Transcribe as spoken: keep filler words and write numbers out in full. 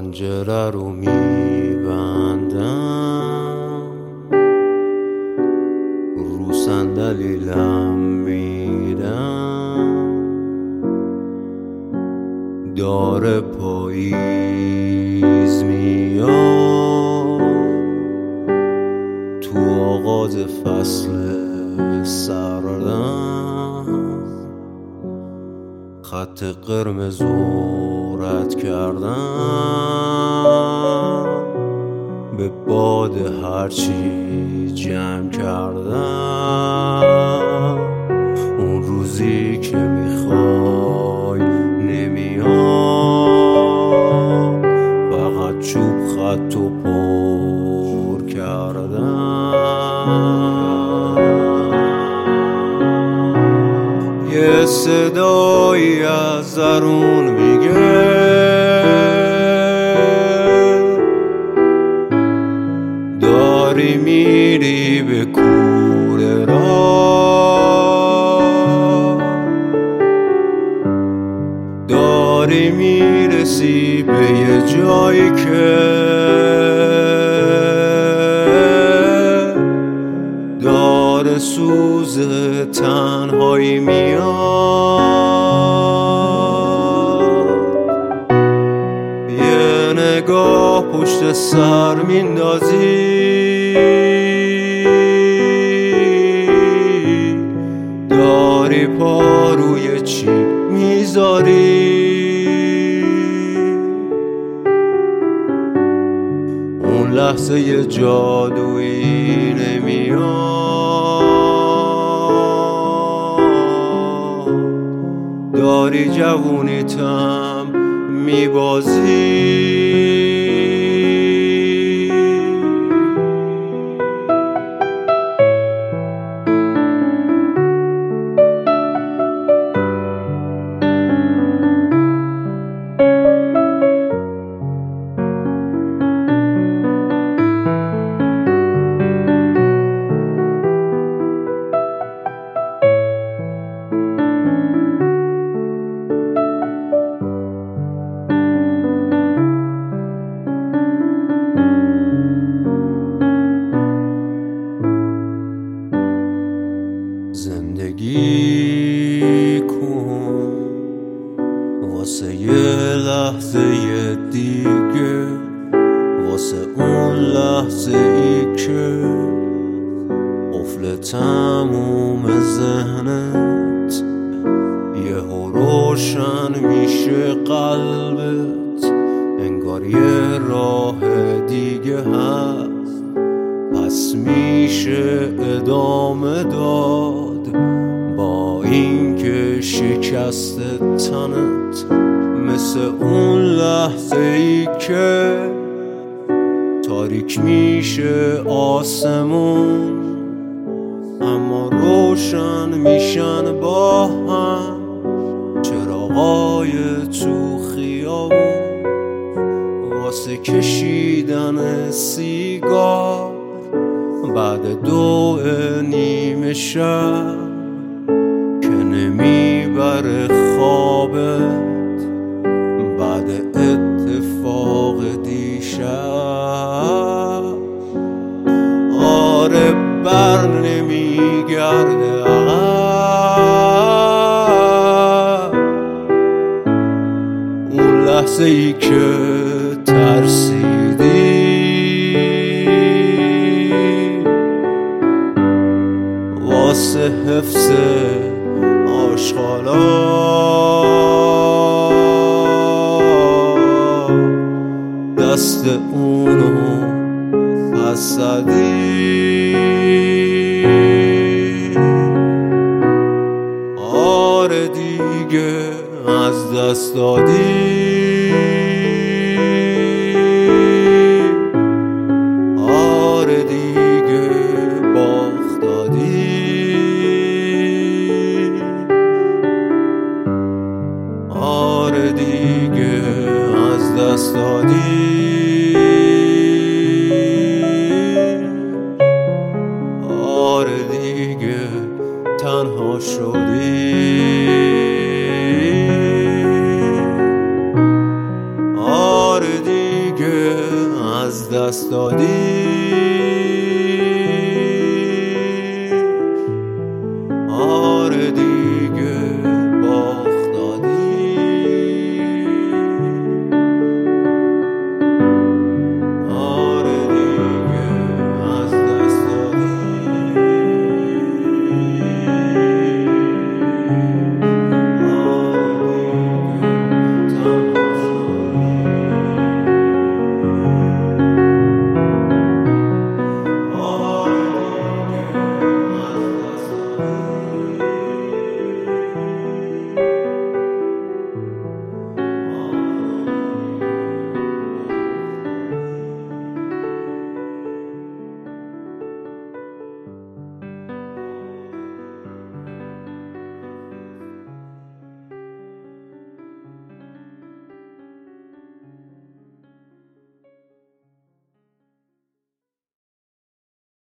پنجره رو میبندم، رو صندلی لم میدم، داره پاییز میاد، تو آغاز فصل سردم، خط قرمز رد کردم، به باد هرچی جمع کردم. اون روزی که میخوای نمیاد، فقط چوب خطو پر کردم. یه صدایی از درون میگه داری میری به کوره راه، داری میرسی به یه جایی که داره سوز تنهایی میاد. یه نگاه پشت سر میندازی، داری پا روی چی میذاری، اون لحظه یه جادویی نمیاد، داری جوونیتم میبازی. زندگی کن واسه یه لحظه دیگه، واسه اون لحظه ای که قفل تموم ذهنت یهو روشن میشه قلبت، انگار یه راه دیگه هست، پس میشه ادامه داد. با این که شکست تنت مثل اون لحظه ای که تاریک میشه آسمون، اما روشن میشن با هم چراغای تو خیابون، واسه کشیدن سیگار بعد دو نیمه شب که نمیبره خوابت، بعد اتفاق دیشب. آره بر نمیگرده عقب، اون لحظه ای که ترسیدی واسه حفظ آشغالا، دست اونو پس زدی. آره دیگه از دست دادی، آره دیگه باخت دادی، آره دیگه از دست دادی، آره دیگه تنها شدی. دست دادی